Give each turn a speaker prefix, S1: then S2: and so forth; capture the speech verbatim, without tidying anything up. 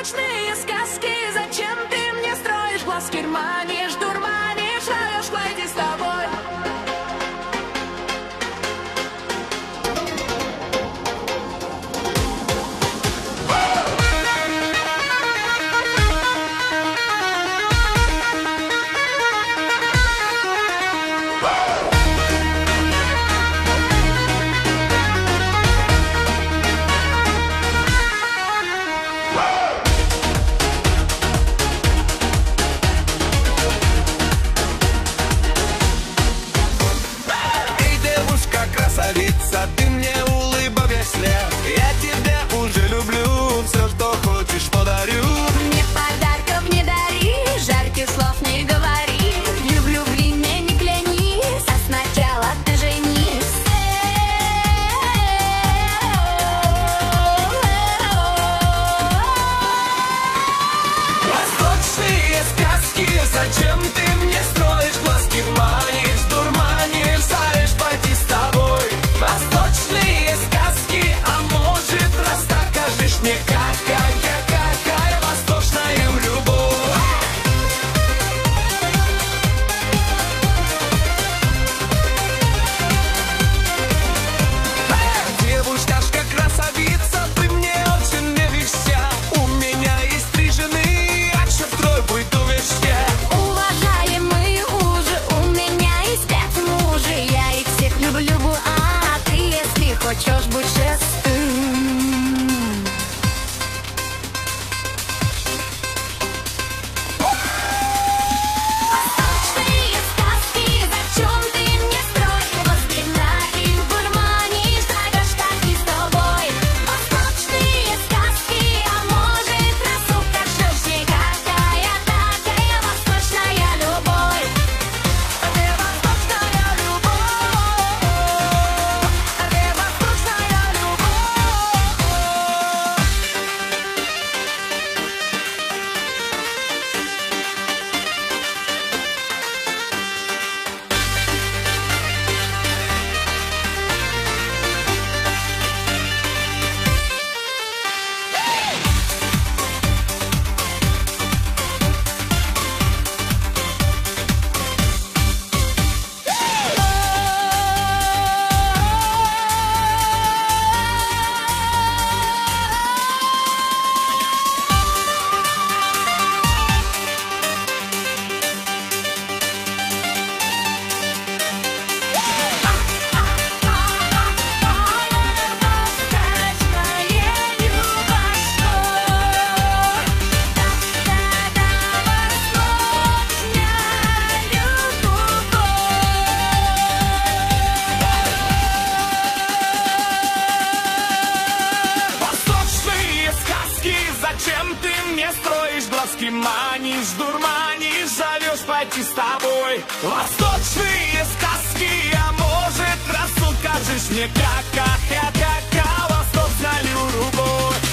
S1: Восточные сказки, зачем ты мне строишь глазки, манишь, дурманишь, зовешь пойти с тобой.
S2: Красавица, ты мне улыбайся, я тебя уже люблю, все, что хочешь, подарю.
S1: Мне подарков не дари, жарких слов не говори, люблю в длине не клянись, а сначала ты женись.
S2: Восточные сказки, зачем ты мне строишь глазки, манишь, дурманишь, зовешь пойти с тобой. Восточные сказки, а может, раз так кажешь мне, какая, какая восточная любовь. Девушка, красавица, ты мне очень нравишься. У меня есть три жены, а что втрое буду везде.
S1: Уважаемые уже, у меня есть пять мужей, я их всех люблю, а ты, если хочешь, будь шестым. Восточные сказки, зачем ты мне строишь глазки, манишь, дурманишь, зовешь пойти с тобой. Восточные сказки, а может, раз укажешь мне, какая такая восточная любовь. Где восточная любовь? Где восточная любовь?
S2: Восточные сказки, зачем ты мне строишь глазки, манишь, дурманишь, зовешь пойти с тобой. Восточные сказки, а может, раз укажешь мне, какая, какая восточная любовь.